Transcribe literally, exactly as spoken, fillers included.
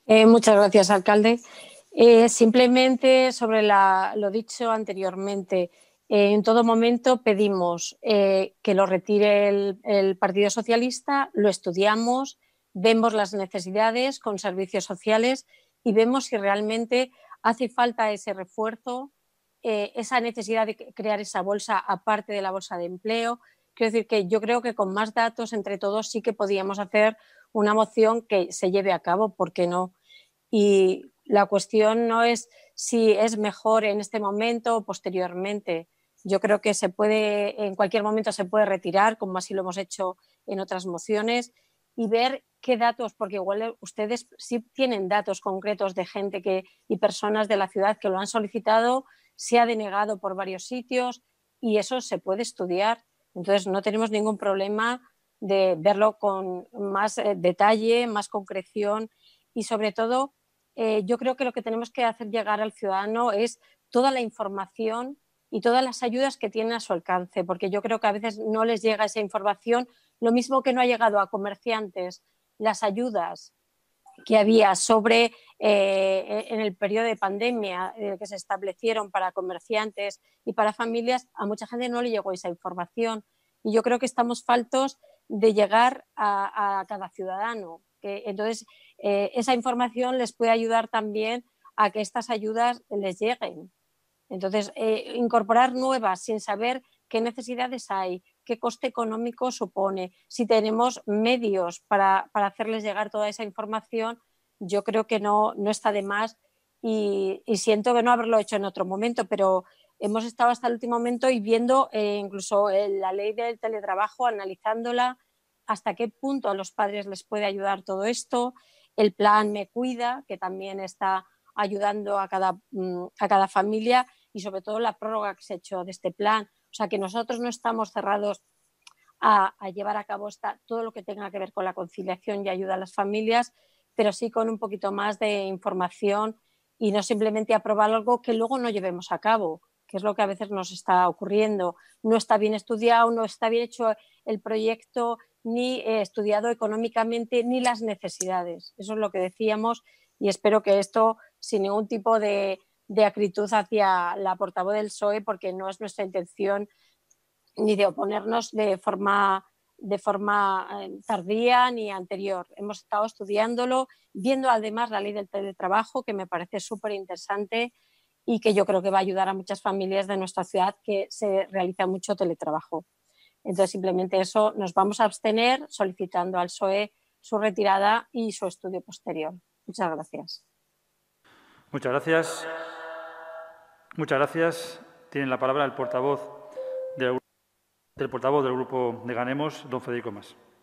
Eh, muchas gracias, alcalde. Eh, simplemente sobre la, lo dicho anteriormente, eh, en todo momento pedimos eh, que lo retire el, el Partido Socialista, lo estudiamos, vemos las necesidades con servicios sociales y vemos si realmente hace falta ese refuerzo, eh, esa necesidad de crear esa bolsa aparte de la bolsa de empleo. Quiero decir que yo creo que con más datos entre todos sí que podíamos hacer una moción que se lleve a cabo, ¿por qué no? Y la cuestión no es si es mejor en este momento o posteriormente. Yo creo que se puede, en cualquier momento se puede retirar, como así lo hemos hecho en otras mociones, y ver qué datos, porque igual ustedes sí tienen datos concretos de gente que, y personas de la ciudad que lo han solicitado, se ha denegado por varios sitios y eso se puede estudiar. Entonces no tenemos ningún problema de verlo con más eh, detalle, más concreción y sobre todo eh, yo creo que lo que tenemos que hacer llegar al ciudadano es toda la información y todas las ayudas que tienen a su alcance, porque yo creo que a veces no les llega esa información, lo mismo que no ha llegado a comerciantes las ayudas que había sobre eh, en el periodo de pandemia eh, que se establecieron para comerciantes y para familias, a mucha gente no le llegó esa información y yo creo que estamos faltos de llegar a, a cada ciudadano. Que, entonces, eh, esa información les puede ayudar también a que estas ayudas les lleguen. Entonces, eh, incorporar nuevas sin saber qué necesidades hay, qué coste económico supone, si tenemos medios para, para hacerles llegar toda esa información, yo creo que no, no está de más y, y siento que no haberlo hecho en otro momento, pero hemos estado hasta el último momento y viendo eh, incluso eh, la ley del teletrabajo, analizándola, hasta qué punto a los padres les puede ayudar todo esto, el plan Me Cuida, que también está ayudando a cada, a cada familia y sobre todo la prórroga que se ha hecho de este plan. O sea, que nosotros no estamos cerrados a, a llevar a cabo esta, todo lo que tenga que ver con la conciliación y ayuda a las familias, pero sí con un poquito más de información y no simplemente aprobar algo que luego no llevemos a cabo, que es lo que a veces nos está ocurriendo. No está bien estudiado, no está bien hecho el proyecto, ni eh, estudiado económicamente, ni las necesidades. Eso es lo que decíamos y espero que esto, sin ningún tipo de, de acritud hacia la portavoz del P S O E, porque no es nuestra intención ni de oponernos de forma, de forma eh, tardía ni anterior. Hemos estado estudiándolo, viendo además la ley del teletrabajo, que me parece súper interesante y que yo creo que va a ayudar a muchas familias de nuestra ciudad que se realiza mucho teletrabajo. Entonces, simplemente eso, nos vamos a abstener solicitando al P S O E su retirada y su estudio posterior. Muchas gracias. Muchas gracias. Muchas gracias. Tiene la palabra el portavoz del, del portavoz del Grupo de Ganemos, don Federico Mas.